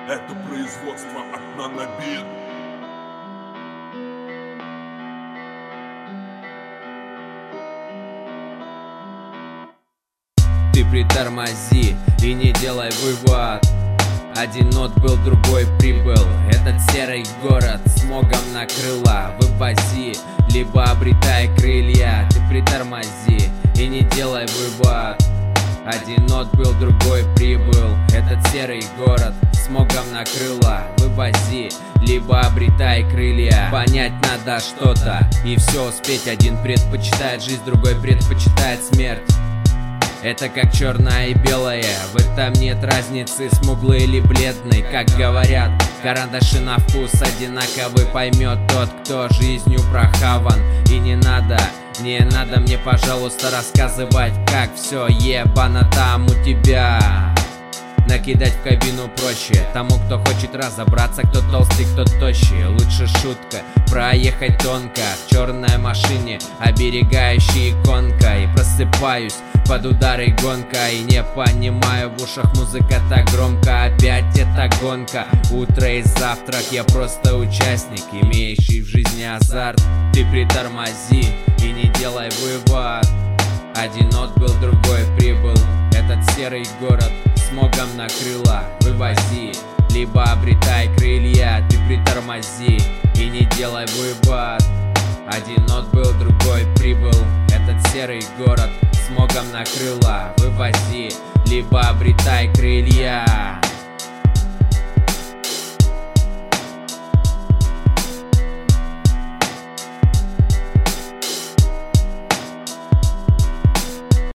Это производство от Нанобит. Ты притормози и не делай вывод. Один отбыл, другой прибыл. Этот серый город смогом накрыла. Вывози, либо обретай крылья. Ты притормози и не делай вывод. Один отбыл, другой прибыл. Этот серый город смогом накрыла. Вывози, либо обретай крылья. Понять надо что-то и все успеть. Один предпочитает жизнь, другой предпочитает смерть. Это как черное и белое, в этом нет разницы, смуглый или бледный. Как говорят, карандаши на вкус одинаковый. Поймет тот, кто жизнью прохаван. И не надо мне, пожалуйста, рассказывать, как все ебано там у тебя. Накидать в кабину проще тому, кто хочет разобраться, кто толстый, кто тощий. Лучше шутка, проехать тонко в черной машине, оберегающей иконка. И просыпаюсь под ударой гонка, и не понимаю, в ушах музыка так громко. Опять эта гонка, утро и завтрак. Я просто участник, имеющий в жизни азарт. Ты притормози и не делай вывод. Один отбыл, другой прибыл. Этот серый город смогом накрыла. Вывози, либо обретай крылья. Ты притормози и не делай вывод. Один отбыл, другой прибыл. Этот серый город смогом накрыла. Вывози, либо обретай крылья.